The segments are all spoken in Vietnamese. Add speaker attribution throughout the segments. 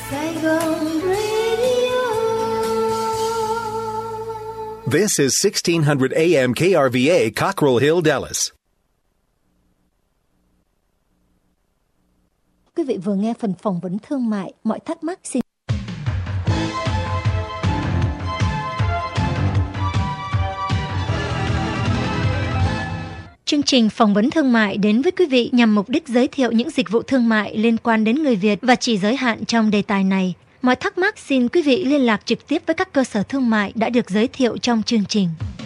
Speaker 1: Saigon Radio.
Speaker 2: This is 1600 AM KRVA, Cockrell Hill, Dallas.
Speaker 3: Quý vị vừa nghe phần phỏng vấn thương mại. Mọi thắc mắc xin. Chương trình phỏng vấn thương mại đến với quý vị nhằm mục đích giới thiệu những dịch vụ thương mại liên quan đến người Việt và chỉ giới hạn trong đề tài này. Mọi thắc mắc xin quý vị liên lạc trực tiếp với các cơ sở thương mại đã được giới thiệu trong chương trình.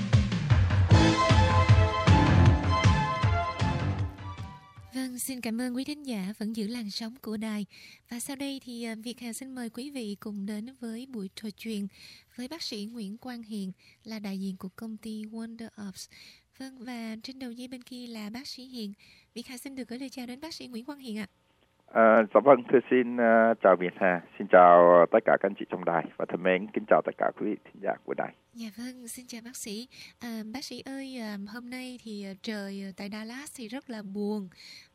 Speaker 4: Vâng, xin cảm ơn quý thính giả vẫn giữ làn sóng của đài. Và sau đây thì Việt Hà xin mời quý vị cùng đến với buổi trò chuyện với bác sĩ Nguyễn Quang Hiền, là đại diện của công ty Wonder Ops. Vâng, và trên đầu dây bên kia là bác sĩ Hiền. Việt Hà xin được gửi lời chào đến bác sĩ Nguyễn Quang Hiền ạ.
Speaker 5: Dạ vâng, thưa xin chào Việt Hà, xin chào tất cả các anh chị trong đài và thân mến kính chào tất cả quý vị thính giả của đài.
Speaker 4: Dạ vâng, xin chào bác sĩ. Bác sĩ ơi, hôm nay thì trời tại Dallas thì rất là buồn,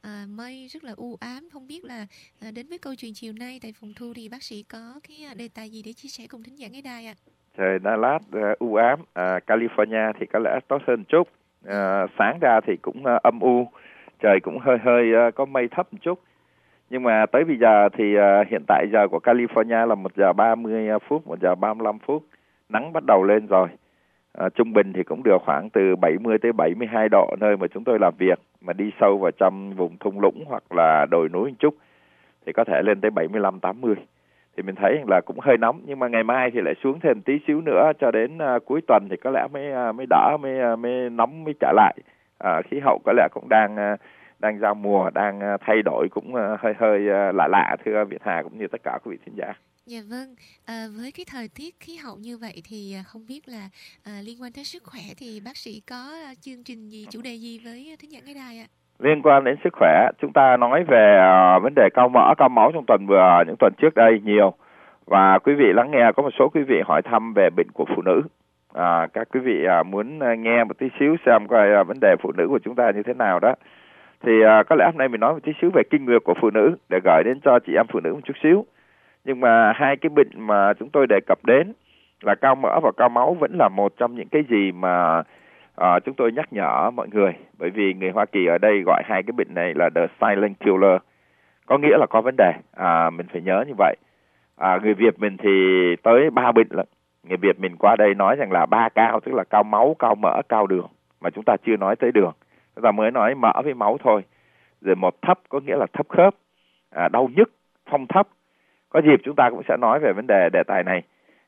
Speaker 4: mây rất là u ám. Không biết là đến với câu chuyện chiều nay tại phòng thu thì bác sĩ có cái đề tài gì để chia sẻ cùng thính giả nghe đài ạ?
Speaker 5: Trời Dallas u ám, California thì có lẽ tốt hơn chút. Sáng ra thì cũng âm u, trời cũng hơi có mây thấp một chút. Nhưng mà tới bây giờ thì hiện tại giờ của California là 1 giờ 30 phút, 1 giờ 35 phút. Nắng bắt đầu lên rồi. Trung bình thì cũng được khoảng từ 70 tới 72 độ nơi mà chúng tôi làm việc. Mà đi sâu vào trong vùng thung lũng hoặc là đồi núi một chút thì có thể lên tới 75-80. Thì mình thấy là cũng hơi nóng. Nhưng mà ngày mai thì lại xuống thêm tí xíu nữa cho đến cuối tuần thì có lẽ mới đỡ, mới nóng mới trở lại. Khí hậu có lẽ cũng đang giao mùa, đang thay đổi cũng hơi lạ thưa Việt Hà cũng như tất cả quý vị thính giả.
Speaker 4: Dạ vâng, với cái thời tiết khí hậu như vậy thì không biết là liên quan tới sức khỏe thì bác sĩ có chương trình gì, chủ đề gì với thính giả nghe đài ạ? Liên
Speaker 5: quan đến sức khỏe, chúng ta nói về vấn đề cao mỡ, cao máu trong những tuần trước đây nhiều. Và quý vị lắng nghe, có một số quý vị hỏi thăm về bệnh của phụ nữ. Các quý vị muốn nghe một tí xíu xem coi vấn đề phụ nữ của chúng ta như thế nào đó. Thì có lẽ hôm nay mình nói một tí xíu về kinh nguyệt của phụ nữ để gửi đến cho chị em phụ nữ một chút xíu. Nhưng mà hai cái bệnh mà chúng tôi đề cập đến là cao mỡ và cao máu vẫn là một trong những cái gì mà chúng tôi nhắc nhở mọi người. Bởi vì người Hoa Kỳ ở đây gọi hai cái bệnh này là the silent killer, có nghĩa là có vấn đề. Mình phải nhớ như vậy. Người Việt mình thì tới 3 bệnh lận. Người Việt mình qua đây nói rằng là 3 cao, tức là cao máu, cao mỡ, cao đường. Mà chúng ta chưa nói tới đường. Chúng ta mới nói mỡ với máu thôi. Rồi một thấp có nghĩa là thấp khớp, đau nhức, phong thấp. Có dịp chúng ta cũng sẽ nói về vấn đề tài này.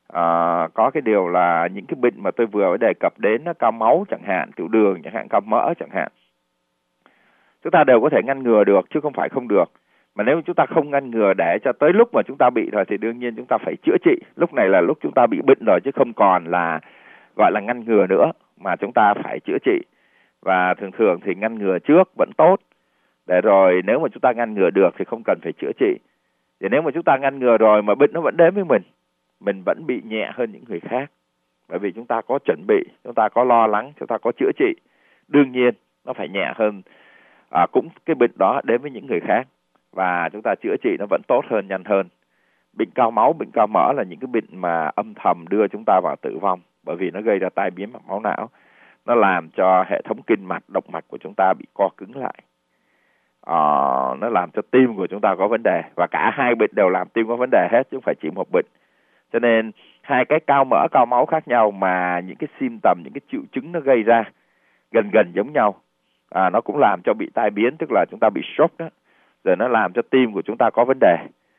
Speaker 5: Có cái điều là những cái bệnh mà tôi vừa đề cập đến, cao máu chẳng hạn, tiểu đường chẳng hạn, cao mỡ chẳng hạn, chúng ta đều có thể ngăn ngừa được chứ không phải không được. Mà nếu chúng ta không ngăn ngừa để cho tới lúc mà chúng ta bị rồi thì đương nhiên chúng ta phải chữa trị. Lúc này là lúc chúng ta bị bệnh rồi chứ không còn là gọi là ngăn ngừa nữa, mà chúng ta phải chữa trị. Và thường thì ngăn ngừa trước vẫn tốt. Để rồi nếu mà chúng ta ngăn ngừa được thì không cần phải chữa trị. Thì nếu mà chúng ta ngăn ngừa rồi mà bệnh nó vẫn đến với mình vẫn bị nhẹ hơn những người khác. Bởi vì chúng ta có chuẩn bị, chúng ta có lo lắng, chúng ta có chữa trị. Đương nhiên nó phải nhẹ hơn cũng cái bệnh đó đến với những người khác. Và chúng ta chữa trị nó vẫn tốt hơn, nhanh hơn. Bệnh cao máu, bệnh cao mỡ là những cái bệnh mà âm thầm đưa chúng ta vào tử vong. Bởi vì nó gây ra tai biến mạch máu não. Nó làm cho hệ thống kinh mạch, động mạch của chúng ta bị co cứng lại. Nó làm cho tim của chúng ta có vấn đề. Và cả hai bệnh đều làm tim có vấn đề hết chứ không phải chỉ một bệnh. Cho nên hai cái cao mỡ, cao máu khác nhau mà những cái symptom, những cái triệu chứng nó gây ra gần giống nhau. Nó cũng làm cho bị tai biến, tức là chúng ta bị stroke đó. Rồi nó làm cho tim của chúng ta có vấn đề.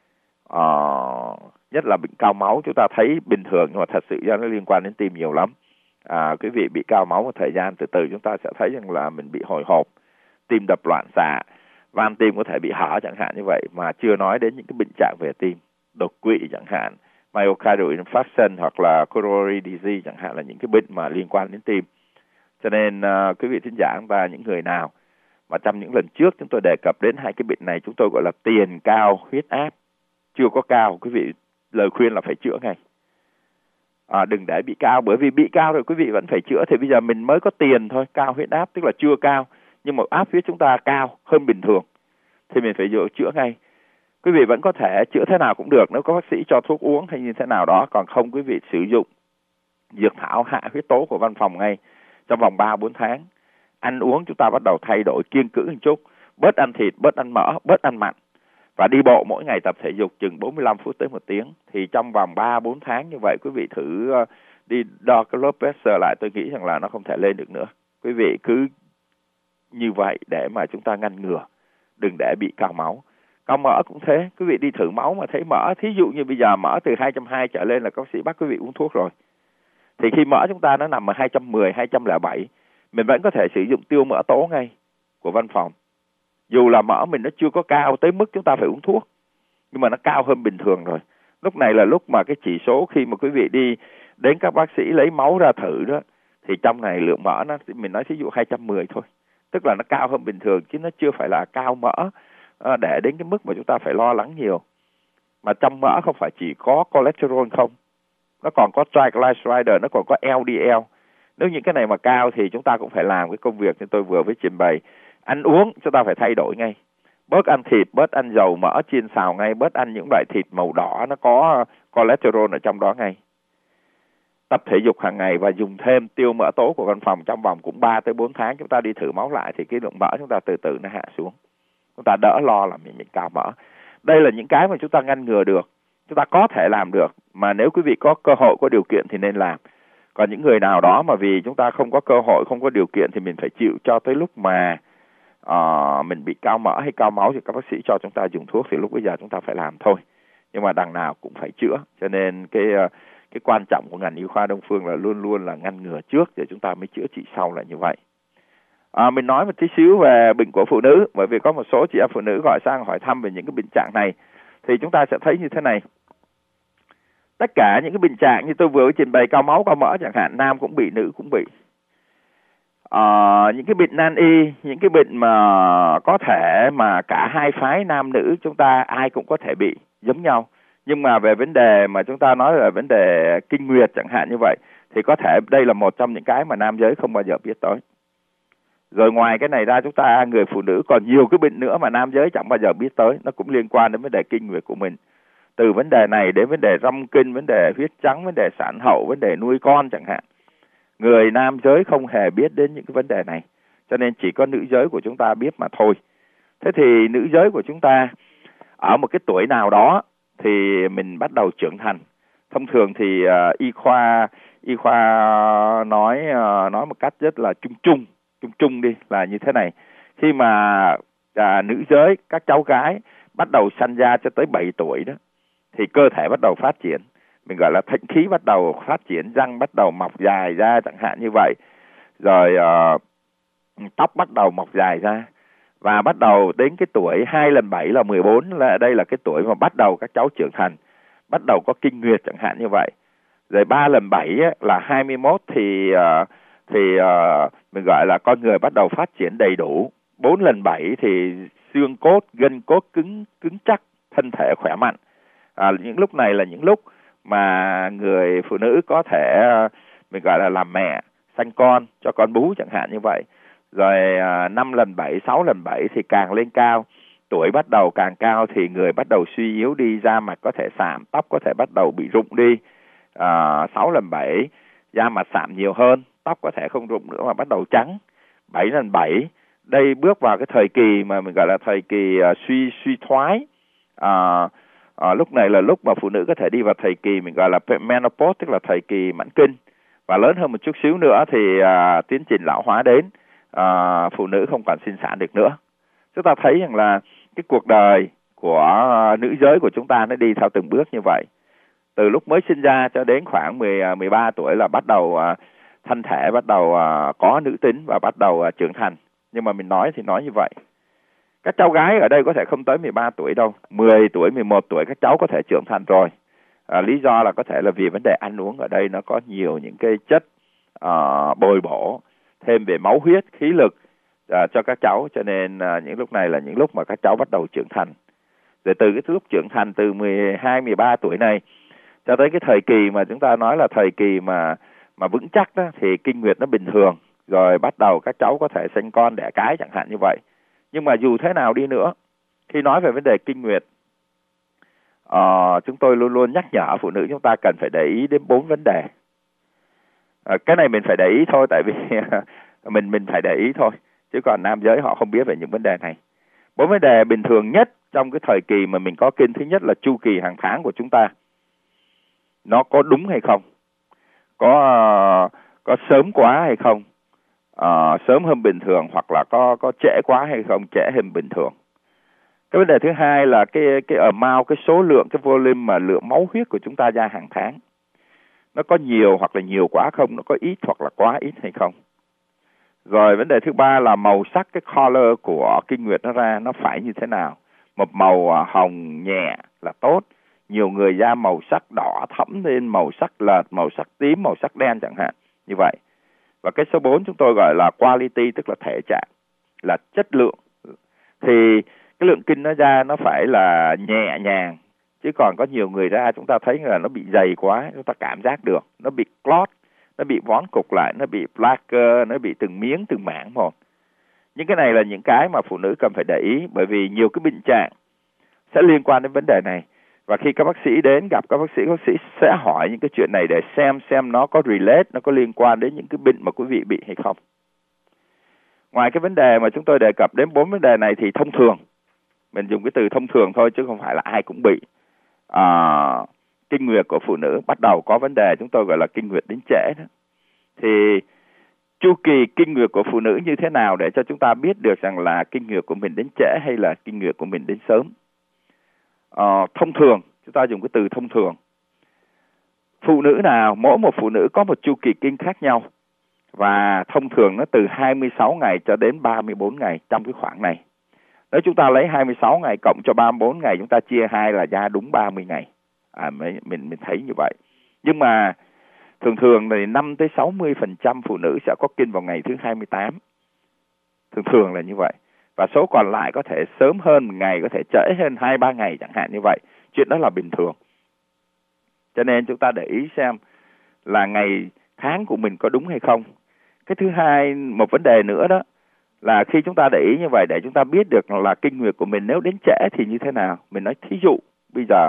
Speaker 5: Nhất là bệnh cao máu chúng ta thấy bình thường nhưng mà thật sự ra nó liên quan đến tim nhiều lắm. Quý vị bị cao máu một thời gian từ từ chúng ta sẽ thấy rằng là mình bị hồi hộp, tim đập loạn xạ, van tim có thể bị hở chẳng hạn như vậy, mà chưa nói đến những cái bệnh trạng về tim, đột quỵ chẳng hạn, myocardial infarction hoặc là coronary disease chẳng hạn, là những cái bệnh mà liên quan đến tim. Cho nên quý vị thính giả và những người nào mà trong những lần trước chúng tôi đề cập đến hai cái bệnh này, chúng tôi gọi là tiền cao huyết áp, chưa có cao, quý vị lời khuyên là phải chữa ngay. Đừng để bị cao, bởi vì bị cao rồi quý vị vẫn phải chữa. Thì bây giờ mình mới có tiền thôi, cao huyết áp tức là chưa cao, nhưng mà áp huyết chúng ta cao hơn bình thường thì mình phải chữa ngay. Quý vị vẫn có thể chữa thế nào cũng được nếu có bác sĩ cho thuốc uống hay như thế nào đó, còn không quý vị sử dụng dược thảo hạ huyết tố của văn phòng ngay trong vòng 3-4 tháng. Ăn uống chúng ta bắt đầu thay đổi kiêng cữ một chút, bớt ăn thịt, bớt ăn mỡ, bớt ăn mặn và đi bộ mỗi ngày, tập thể dục chừng 45 phút tới 1 tiếng. Thì trong vòng 3-4 tháng như vậy quý vị thử đi đo cái blood pressure lại, tôi nghĩ rằng là nó không thể lên được nữa. Quý vị cứ như vậy để mà chúng ta ngăn ngừa, đừng để bị cao máu. Cao mỡ cũng thế, quý vị đi thử máu mà thấy mỡ, thí dụ như bây giờ mỡ từ 220 trở lên là bác sĩ bắt quý vị uống thuốc rồi. Thì khi mỡ chúng ta nó nằm ở 210, 207, mình vẫn có thể sử dụng tiêu mỡ tố ngay của văn phòng. Dù là mỡ mình nó chưa có cao tới mức chúng ta phải uống thuốc, nhưng mà nó cao hơn bình thường rồi. Lúc này là lúc mà cái chỉ số khi mà quý vị đi đến các bác sĩ lấy máu ra thử đó, thì trong này lượng mỡ nó, mình nói ví dụ 210 thôi. Tức là nó cao hơn bình thường chứ nó chưa phải là cao mỡ để đến cái mức mà chúng ta phải lo lắng nhiều. Mà trong mỡ không phải chỉ có cholesterol không, nó còn có triglyceride, nó còn có LDL. Nếu những cái này mà cao thì chúng ta cũng phải làm cái công việc như tôi vừa mới trình bày. Ăn uống chúng ta phải thay đổi ngay. Bớt ăn thịt, bớt ăn dầu mỡ chiên xào ngay, bớt ăn những loại thịt màu đỏ nó có cholesterol ở trong đó ngay. Tập thể dục hàng ngày và dùng thêm tiêu mỡ tố của văn phòng trong vòng cũng 3-4 tháng, chúng ta đi thử máu lại thì cái lượng mỡ chúng ta từ từ nó hạ xuống. Chúng ta đỡ lo là mình cao mỡ. Đây là những cái mà chúng ta ngăn ngừa được, chúng ta có thể làm được, mà nếu quý vị có cơ hội, có điều kiện thì nên làm. Còn những người nào đó mà vì chúng ta không có cơ hội, không có điều kiện thì mình phải chịu cho tới lúc mà mình bị cao mỡ hay cao máu thì các bác sĩ cho chúng ta dùng thuốc, thì lúc bây giờ chúng ta phải làm thôi. Nhưng mà đằng nào cũng phải chữa, cho nên cái quan trọng của ngành y khoa Đông Phương là luôn luôn là ngăn ngừa trước để chúng ta mới chữa trị sau, là như vậy. Mình nói một tí xíu về bệnh của phụ nữ, bởi vì có một số chị em phụ nữ gọi sang hỏi thăm về những cái bệnh trạng này, thì chúng ta sẽ thấy như thế này. Tất cả những cái bệnh trạng như tôi vừa trình bày, cao máu, cao mỡ chẳng hạn, nam cũng bị, nữ cũng bị. Những cái bệnh nan y, những cái bệnh mà có thể mà cả hai phái nam nữ chúng ta ai cũng có thể bị giống nhau. Nhưng mà về vấn đề mà chúng ta nói là vấn đề kinh nguyệt chẳng hạn như vậy, thì có thể đây là một trong những cái mà nam giới không bao giờ biết tới. Rồi ngoài cái này ra, chúng ta người phụ nữ còn nhiều cái bệnh nữa mà nam giới chẳng bao giờ biết tới, nó cũng liên quan đến vấn đề kinh nguyệt của mình. Từ vấn đề này đến vấn đề rong kinh, vấn đề huyết trắng, vấn đề sản hậu, vấn đề nuôi con chẳng hạn. Người nam giới không hề biết đến những cái vấn đề này, cho nên chỉ có nữ giới của chúng ta biết mà thôi. Thế thì nữ giới của chúng ta ở một cái tuổi nào đó thì mình bắt đầu trưởng thành. Thông thường thì y khoa nói một cách rất là chung đi là như thế này. Khi mà nữ giới, các cháu gái bắt đầu sanh ra cho tới 7 tuổi đó, thì cơ thể bắt đầu phát triển. Mình gọi là thận khí bắt đầu phát triển, răng bắt đầu mọc dài ra chẳng hạn như vậy. Rồi tóc bắt đầu mọc dài ra. Và bắt đầu đến cái tuổi 2 lần 7 là 14, là đây là cái tuổi mà bắt đầu các cháu trưởng thành, bắt đầu có kinh nguyệt chẳng hạn như vậy. Rồi 3 lần 7 là 21 thì mình gọi là con người bắt đầu phát triển đầy đủ. 4 lần 7 thì xương cốt, gân cốt cứng chắc, thân thể khỏe mạnh. Những lúc này là những lúc mà người phụ nữ có thể mình gọi là làm mẹ, sanh con, cho con bú chẳng hạn như vậy. Rồi 5 lần 7, 6 lần 7 thì càng lên cao. Tuổi bắt đầu càng cao thì người bắt đầu suy yếu đi, da mặt có thể sạm, tóc có thể bắt đầu bị rụng đi. 6 lần 7, da mặt sạm nhiều hơn, tóc có thể không rụng nữa mà bắt đầu trắng. 7 lần 7, đây bước vào cái thời kỳ mà mình gọi là thời kỳ suy thoái. Lúc này là lúc mà phụ nữ có thể đi vào thời kỳ mình gọi là menopause, tức là thời kỳ mãn kinh. Và lớn hơn một chút xíu nữa thì tiến trình lão hóa đến, phụ nữ không còn sinh sản được nữa. Chúng ta thấy rằng là cái cuộc đời của nữ giới của chúng ta nó đi theo từng bước như vậy. Từ lúc mới sinh ra cho đến khoảng 13 tuổi là bắt đầu thân thể bắt đầu có nữ tính và bắt đầu trưởng thành. Nhưng mà mình nói thì nói như vậy. Các cháu gái ở đây có thể không tới 13 tuổi đâu. 10 tuổi, 11 tuổi các cháu có thể trưởng thành rồi. Lý do là có thể là vì vấn đề ăn uống ở đây nó có nhiều những cái chất bồi bổ thêm về máu huyết, khí lực cho các cháu. Cho nên những lúc này là những lúc mà các cháu bắt đầu trưởng thành. Rồi từ cái lúc trưởng thành từ 12, 13 tuổi này cho tới cái thời kỳ mà chúng ta nói là thời kỳ mà vững chắc đó, thì kinh nguyệt nó bình thường. Rồi bắt đầu các cháu có thể sinh con đẻ cái chẳng hạn như vậy. Nhưng mà dù thế nào đi nữa, khi nói về vấn đề kinh nguyệt chúng tôi luôn luôn nhắc nhở phụ nữ chúng ta cần phải để ý đến 4 vấn đề. Cái này mình phải để ý thôi, tại vì mình phải để ý thôi, chứ còn nam giới họ không biết về những vấn đề này. 4 vấn đề bình thường nhất trong cái thời kỳ mà mình có kinh. Thứ nhất là chu kỳ hàng tháng của chúng ta nó có đúng hay không, có sớm quá hay không, sớm hơn bình thường, hoặc là có trễ quá hay không, trễ hơn bình thường. Cái vấn đề thứ hai là cái amount, cái số lượng, cái volume mà lượng máu huyết của chúng ta ra hàng tháng nó có nhiều hoặc là nhiều quá không, nó có ít hoặc là quá ít hay không. Rồi vấn đề thứ ba là màu sắc, cái color của kinh nguyệt nó ra nó phải như thế nào. Một màu hồng nhẹ là tốt, nhiều người da màu sắc đỏ thẫm lên, màu sắc lợt, màu sắc tím, màu sắc đen chẳng hạn, như vậy. Và cái số 4 chúng tôi gọi là quality, tức là thể trạng, là chất lượng. Thì cái lượng kinh nó ra nó phải là nhẹ nhàng, chứ còn có nhiều người ra chúng ta thấy là nó bị dày quá, chúng ta cảm giác được, nó bị clot, nó bị vón cục lại, nó bị plaque, nó bị từng miếng, từng mảng một. Những cái này là những cái mà phụ nữ cần phải để ý, bởi vì nhiều cái bệnh trạng sẽ liên quan đến vấn đề này. Và khi các bác sĩ đến gặp các bác sĩ sẽ hỏi những cái chuyện này để xem nó có relate, nó có liên quan đến những cái bệnh mà quý vị bị hay không. Ngoài cái vấn đề mà chúng tôi đề cập đến 4 vấn đề này thì thông thường, mình dùng cái từ thông thường thôi chứ không phải là ai cũng bị. Kinh nguyệt của phụ nữ bắt đầu có vấn đề, chúng tôi gọi là kinh nguyệt đến trễ đó. Thì chu kỳ kinh nguyệt của phụ nữ như thế nào để cho chúng ta biết được rằng là kinh nguyệt của mình đến trễ hay là kinh nguyệt của mình đến sớm? Thông thường, chúng ta dùng cái từ thông thường. Phụ nữ nào, mỗi một phụ nữ có một chu kỳ kinh khác nhau. Và thông thường nó từ 26 ngày cho đến 34 ngày trong cái khoảng này. Nếu chúng ta lấy 26 ngày cộng cho 34 ngày, chúng ta chia 2 là ra đúng 30 ngày. Mình thấy như vậy. Nhưng mà thường thì 5-60% phụ nữ sẽ có kinh vào ngày thứ 28. Thường là như vậy. Và số còn lại có thể sớm hơn một ngày, có thể trễ hơn 2-3 ngày chẳng hạn như vậy. Chuyện đó là bình thường. Cho nên chúng ta để ý xem là ngày tháng của mình có đúng hay không. Cái thứ hai, một vấn đề nữa đó là khi chúng ta để ý như vậy để chúng ta biết được là kinh nguyệt của mình nếu đến trễ thì như thế nào. Mình nói thí dụ bây giờ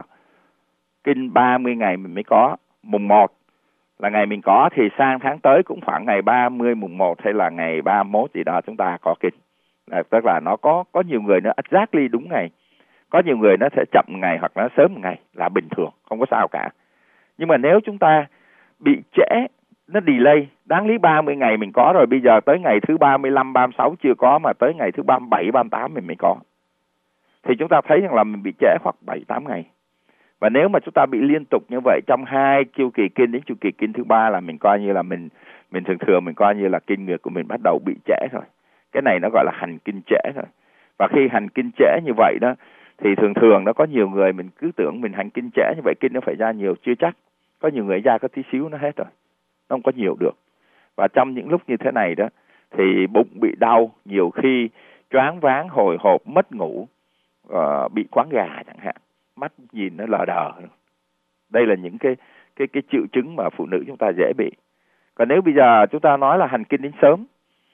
Speaker 5: kinh 30 ngày mình mới có, mùng 1 là ngày mình có, thì sang tháng tới cũng khoảng ngày 30 mùng 1 hay là ngày 31 gì đó chúng ta có kinh. Tức là nó có nhiều người nó exactly đúng ngày, có nhiều người nó sẽ chậm ngày hoặc nó sớm một ngày là bình thường, không có sao cả. Nhưng mà nếu chúng ta bị trễ, nó delay, đáng lý 30 ngày mình có rồi, bây giờ tới ngày thứ 35, 36 chưa có, mà tới ngày thứ 37, 38 mình mới có, thì chúng ta thấy rằng là mình bị trễ khoảng 7-8 ngày. Và nếu mà chúng ta bị liên tục như vậy trong 2 chu kỳ kinh đến chu kỳ kinh thứ 3 là mình coi như là mình thường mình coi như là kinh nguyệt của mình bắt đầu bị trễ rồi. Cái này nó gọi là hành kinh trễ rồi. Và khi hành kinh trễ như vậy đó thì thường nó có nhiều người mình cứ tưởng mình hành kinh trễ như vậy kinh nó phải ra nhiều, chưa chắc. Có nhiều người ra có tí xíu nó hết rồi, nó không có nhiều được. Và trong những lúc như thế này đó thì bụng bị đau, nhiều khi choáng váng, hồi hộp, mất ngủ, bị quáng gà chẳng hạn, mắt nhìn nó lờ đờ. Đây là những cái triệu chứng mà phụ nữ chúng ta dễ bị. Còn nếu bây giờ chúng ta nói là hành kinh đến sớm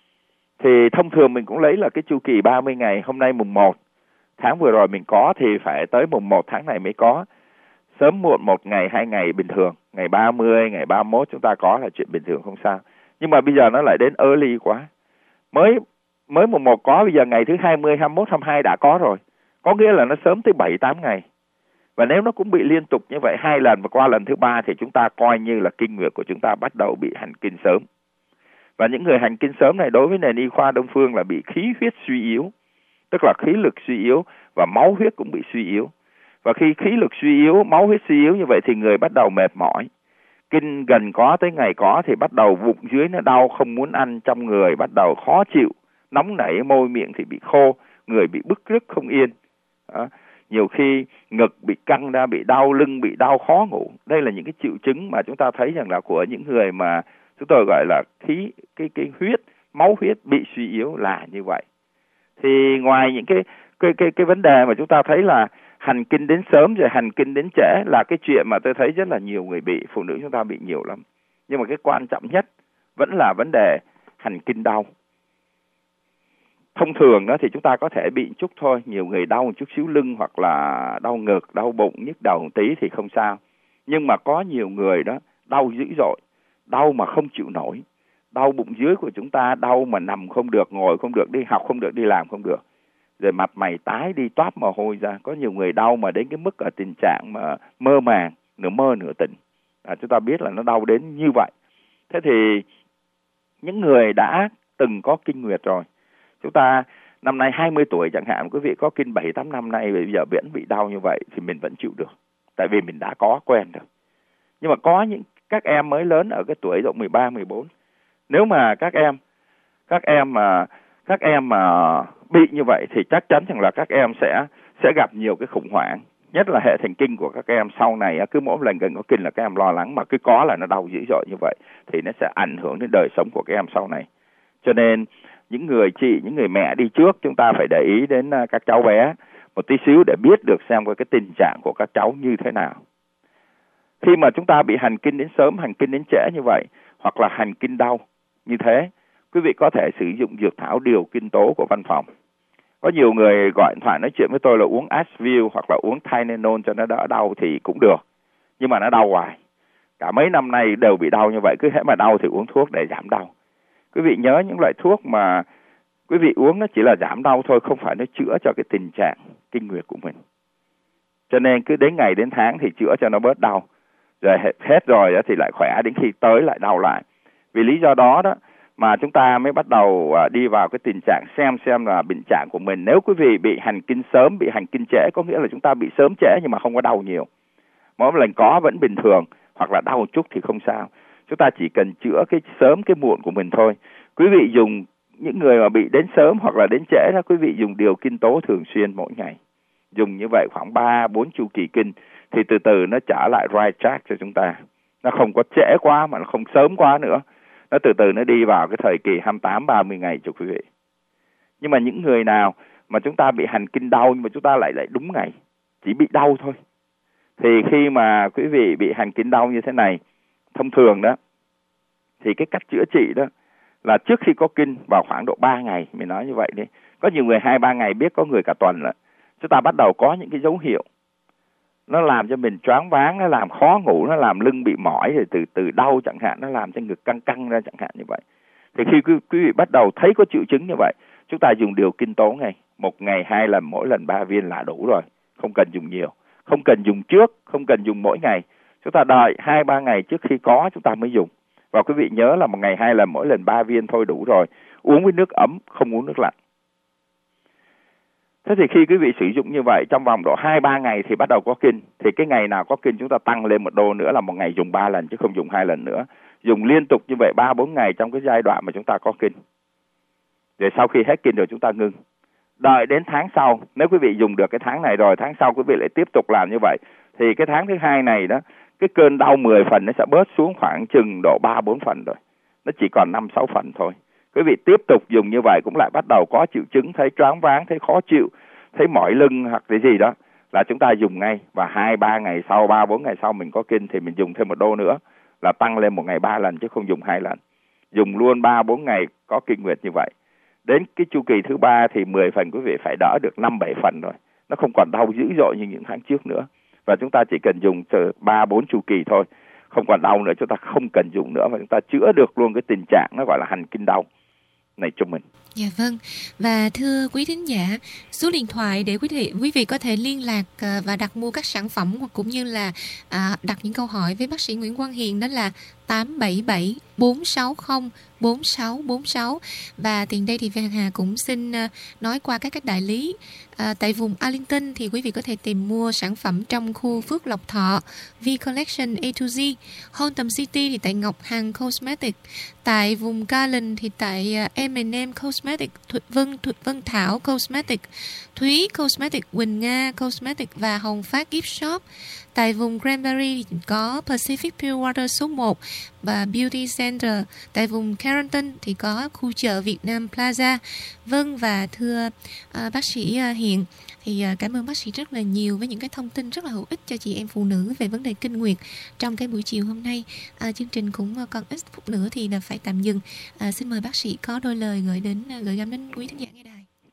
Speaker 5: thì thông thường mình cũng lấy là cái chu kỳ 30 ngày, hôm nay mùng 1, tháng vừa rồi mình có thì phải tới mùng 1 tháng này mới có. Sớm muộn 1 ngày, 2 ngày bình thường, ngày 30, ngày 31 chúng ta có là chuyện bình thường không sao. Nhưng mà bây giờ nó lại đến early quá. Mới mùng 1 có, bây giờ ngày thứ 20, 21, 22 đã có rồi. Có nghĩa là nó sớm tới 7-8 ngày. Và nếu nó cũng bị liên tục như vậy 2 lần và qua lần thứ 3 thì chúng ta coi như là kinh nguyệt của chúng ta bắt đầu bị hành kinh sớm. Và những người hành kinh sớm này đối với nền y khoa Đông Phương là bị khí huyết suy yếu, tức là khí lực suy yếu và máu huyết cũng bị suy yếu. Và khi khí lực suy yếu, máu huyết suy yếu như vậy thì người bắt đầu mệt mỏi. Kinh gần có tới ngày có thì bắt đầu bụng dưới nó đau, không muốn ăn, trong người bắt đầu khó chịu, nóng nảy, môi miệng thì bị khô, người bị bứt rứt không yên. Nhiều khi ngực bị căng ra, bị đau lưng, bị đau khó ngủ. Đây là những cái triệu chứng mà chúng ta thấy rằng là của những người mà chúng tôi gọi là cái huyết, máu huyết bị suy yếu là như vậy. Thì ngoài những cái vấn đề mà chúng ta thấy là hành kinh đến sớm rồi hành kinh đến trễ là cái chuyện mà tôi thấy rất là nhiều người bị, phụ nữ chúng ta bị nhiều lắm. Nhưng mà cái quan trọng nhất vẫn là vấn đề hành kinh đau. Thông thường đó thì chúng ta có thể bị chút thôi, nhiều người đau một chút xíu lưng hoặc là đau ngực, đau bụng, nhức đầu một tí thì không sao. Nhưng mà có nhiều người đó đau dữ dội, đau mà không chịu nổi, đau bụng dưới của chúng ta, đau mà nằm không được, ngồi không được, đi học không được, đi làm không được, rồi mặt mày tái đi, toát mồ hôi ra. Có nhiều người đau mà đến cái mức ở tình trạng mà mơ màng, nửa mơ nửa tỉnh. Chúng ta biết là nó đau đến như vậy. Thế thì những người đã từng có kinh nguyệt rồi, chúng ta năm nay 20 tuổi chẳng hạn, quý vị có kinh 7-8 năm nay bây giờ vẫn bị đau như vậy thì mình vẫn chịu được, tại vì mình đã có quen rồi. Nhưng mà có những các em mới lớn ở cái tuổi độ 13, 14, nếu mà các em mà bị như vậy thì chắc chắn rằng là các em sẽ gặp nhiều cái khủng hoảng, nhất là hệ thần kinh của các em sau này. Cứ mỗi lần gần có kinh là các em lo lắng, mà cứ có là nó đau dữ dội như vậy thì nó sẽ ảnh hưởng đến đời sống của các em sau này. Cho nên những người chị, những người mẹ đi trước, chúng ta phải để ý đến các cháu bé một tí xíu để biết được xem cái tình trạng của các cháu như thế nào. Khi mà chúng ta bị hành kinh đến sớm, hành kinh đến trễ như vậy, hoặc là hành kinh đau như thế, quý vị có thể sử dụng dược thảo điều kinh tố của văn phòng. Có nhiều người gọi điện thoại nói chuyện với tôi là uống Advil hoặc là uống Tylenol cho nó đỡ đau thì cũng được, nhưng mà nó đau hoài. Cả mấy năm nay đều bị đau như vậy, cứ hễ mà đau thì uống thuốc để giảm đau. Quý vị nhớ những loại thuốc mà quý vị uống nó chỉ là giảm đau thôi, không phải nó chữa cho cái tình trạng kinh nguyệt của mình. Cho nên cứ đến ngày đến tháng thì chữa cho nó bớt đau, rồi hết rồi thì lại khỏe, đến khi tới lại đau lại. Vì lý do đó mà chúng ta mới bắt đầu đi vào cái tình trạng xem là bệnh trạng của mình. Nếu quý vị bị hành kinh sớm, bị hành kinh trễ, có nghĩa là chúng ta bị sớm trễ nhưng mà không có đau nhiều. Mỗi lần có vẫn bình thường, hoặc là đau một chút thì không sao. Chúng ta chỉ cần chữa cái sớm cái muộn của mình thôi. Quý vị dùng, những người mà bị đến sớm hoặc là đến trễ đó, quý vị dùng điều kinh tố thường xuyên mỗi ngày. Dùng như vậy khoảng 3-4 chu kỳ kinh thì từ từ nó trở lại right track cho chúng ta. Nó không có trễ quá mà nó không sớm quá nữa. Nó từ từ nó đi vào cái thời kỳ 28-30 ngày cho quý vị. Nhưng mà những người nào mà chúng ta bị hành kinh đau nhưng mà chúng ta lại đúng ngày, chỉ bị đau thôi, thì khi mà quý vị bị hành kinh đau như thế này, thông thường đó thì cái cách chữa trị đó là trước khi có kinh vào khoảng độ 3 ngày, mình nói như vậy đi. Có nhiều người 2-3 ngày biết, có người cả tuần là chúng ta bắt đầu có những cái dấu hiệu nó làm cho mình choáng váng, nó làm khó ngủ, nó làm lưng bị mỏi, rồi từ đau chẳng hạn, nó làm cho ngực căng ra chẳng hạn như vậy. Thì khi quý vị bắt đầu thấy có triệu chứng như vậy, chúng ta dùng điều kinh tố ngay, 1 ngày 2 lần, mỗi lần 3 viên là đủ rồi, không cần dùng nhiều, không cần dùng trước, không cần dùng mỗi ngày. Chúng ta đợi 2-3 ngày trước khi có chúng ta mới dùng. Và quý vị nhớ là 1 ngày 2 lần, mỗi lần 3 viên thôi đủ rồi. Uống với nước ấm, không uống nước lạnh. Thế thì khi quý vị sử dụng như vậy trong vòng độ 2-3 ngày thì bắt đầu có kinh. Thì cái ngày nào có kinh chúng ta tăng lên 1 đô nữa, là 1 ngày dùng 3 lần chứ không dùng 2 lần nữa. Dùng liên tục như vậy 3-4 ngày trong cái giai đoạn mà chúng ta có kinh. Rồi sau khi hết kinh rồi chúng ta ngưng. Đợi đến tháng sau, nếu quý vị dùng được cái tháng này rồi, tháng sau quý vị lại tiếp tục làm như vậy, thì cái tháng thứ 2 này đó, cái cơn đau 10 phần nó sẽ bớt xuống khoảng chừng độ 3-4 phần rồi. Nó chỉ còn 5-6 phần thôi. Quý vị tiếp tục dùng như vậy cũng lại bắt đầu có triệu chứng, thấy choáng váng, thấy khó chịu, thấy mỏi lưng hoặc cái gì đó, là chúng ta dùng ngay. Và 2-3 ngày sau, 3-4 ngày sau mình có kinh thì mình dùng thêm 1 đô nữa, là tăng lên 1 ngày 3 lần chứ không dùng 2 lần. Dùng luôn 3-4 ngày có kinh nguyệt như vậy. Đến cái chu kỳ thứ 3 thì 10 phần quý vị phải đỡ được 5-7 phần rồi. Nó không còn đau dữ dội như những tháng trước nữa. Và chúng ta chỉ cần dùng 3-4 chu kỳ thôi, không còn đau nữa, chúng ta không cần dùng nữa, và chúng ta chữa được luôn cái tình trạng nó gọi là hành kinh đau này cho mình.
Speaker 4: Dạ vâng. Và thưa quý thính giả, số điện thoại để quý vị có thể liên lạc và đặt mua các sản phẩm, hoặc cũng như là đặt những câu hỏi với bác sĩ Nguyễn Quang Hiền, đó là 877 460 4646. Và tiền đây thì Vàng Hà cũng xin nói qua các đại lý. Tại vùng Arlington thì quý vị có thể tìm mua sản phẩm trong khu Phước Lộc Thọ, V Collection A to Z. Hontem City thì tại Ngọc Hằng Cosmetic. Tại vùng Garland thì tại M&M Cosmetic, Vân Thảo Cosmetic, Thúy Cosmetic, Quỳnh Nga Cosmetic và Hồng Phát Gift Shop. Tại vùng Granbury thì có Pacific Pure Water số 1 và Beauty Center. Tại vùng Carrollton thì có khu chợ Việt Nam Plaza. Vâng, và thưa bác sĩ Hiền, thì cảm ơn bác sĩ rất là nhiều với những cái thông tin rất là hữu ích cho chị em phụ nữ về vấn đề kinh nguyệt trong cái buổi chiều hôm nay. Chương trình cũng còn ít phút nữa thì là phải tạm dừng. Xin mời bác sĩ có đôi lời gửi gắm đến quý thính giả nghe đài.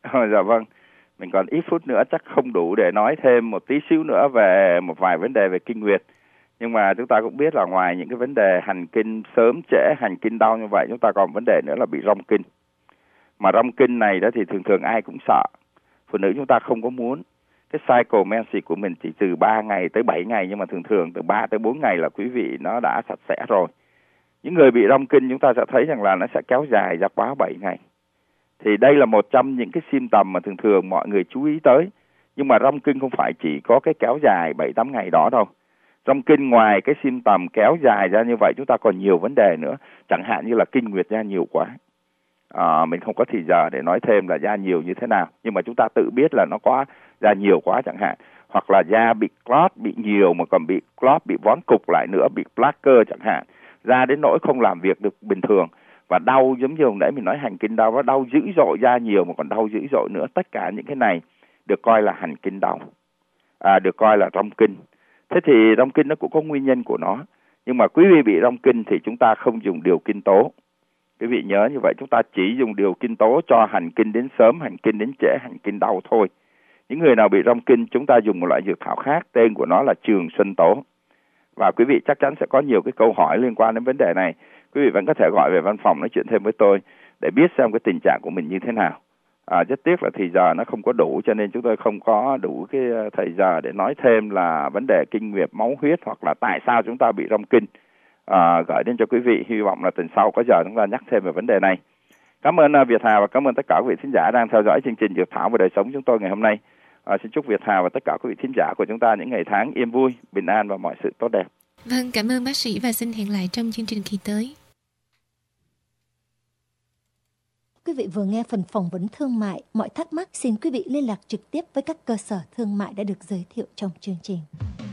Speaker 5: Dạ vâng, mình còn ít phút nữa chắc không đủ để nói thêm một tí xíu nữa về một vài vấn đề về kinh nguyệt. Nhưng mà chúng ta cũng biết là ngoài những cái vấn đề hành kinh sớm trễ, hành kinh đau như vậy, chúng ta còn vấn đề nữa là bị rong kinh. Mà rong kinh này đó thì thường thường ai cũng sợ. Phụ nữ chúng ta không có muốn. Cái cycle menstrual của mình chỉ từ 3 ngày tới 7 ngày, nhưng mà thường thường từ 3 tới 4 ngày là quý vị nó đã sạch sẽ rồi. Những người bị rong kinh chúng ta sẽ thấy rằng là nó sẽ kéo dài ra quá 7 ngày. Thì đây là một trong những cái symptom mà thường thường mọi người chú ý tới. Nhưng mà rong kinh không phải chỉ có cái kéo dài 7-8 ngày đó đâu. Rong kinh ngoài cái symptom kéo dài ra như vậy, chúng ta còn nhiều vấn đề nữa. Chẳng hạn như là kinh nguyệt ra nhiều quá. Mình không có thời giờ để nói thêm là da nhiều như thế nào. Nhưng mà chúng ta tự biết là nó có da nhiều quá chẳng hạn. Hoặc là da bị clot, bị nhiều mà còn bị clot, bị vón cục lại nữa, bị plaque chẳng hạn. Da đến nỗi không làm việc được bình thường. Và đau giống như hồi nãy mình nói hành kinh đau, nó đau dữ dội, da nhiều mà còn đau dữ dội nữa. Tất cả những cái này được coi là hành kinh đau, được coi là rong kinh. Thế thì rong kinh nó cũng có nguyên nhân của nó. Nhưng mà quý vị bị rong kinh thì chúng ta không dùng điều kinh tố. Quý vị nhớ như vậy, chúng ta chỉ dùng điều kinh tố cho hành kinh đến sớm, hành kinh đến trễ, hành kinh đau thôi. Những người nào bị rong kinh, chúng ta dùng một loại dược thảo khác, tên của nó là trường xuân tố. Và quý vị chắc chắn sẽ có nhiều cái câu hỏi liên quan đến vấn đề này. Quý vị vẫn có thể gọi về văn phòng nói chuyện thêm với tôi để biết xem cái tình trạng của mình như thế nào. Rất tiếc là thì giờ nó không có đủ, cho nên chúng tôi không có đủ cái thời giờ để nói thêm là vấn đề kinh nguyệt, máu huyết hoặc là tại sao chúng ta bị rong kinh. Gửi đến cho quý vị, hy vọng là tuần sau có giờ chúng ta nhắc thêm về vấn đề này. Cảm ơn Việt Hà và cảm ơn tất cả quý vị thính giả đang theo dõi chương trình Dược Thảo và Đời Sống chúng tôi ngày hôm nay. Xin chúc Việt Hà và tất cả quý vị thính giả của chúng ta những ngày tháng yên vui, bình an và mọi sự tốt đẹp.
Speaker 4: Vâng, cảm ơn bác sĩ và xin hẹn lại trong chương trình kỳ tới.
Speaker 3: Quý vị vừa nghe phần phỏng vấn thương mại. Mọi thắc mắc xin quý vị liên lạc trực tiếp với các cơ sở thương mại đã được giới thiệu trong chương trình.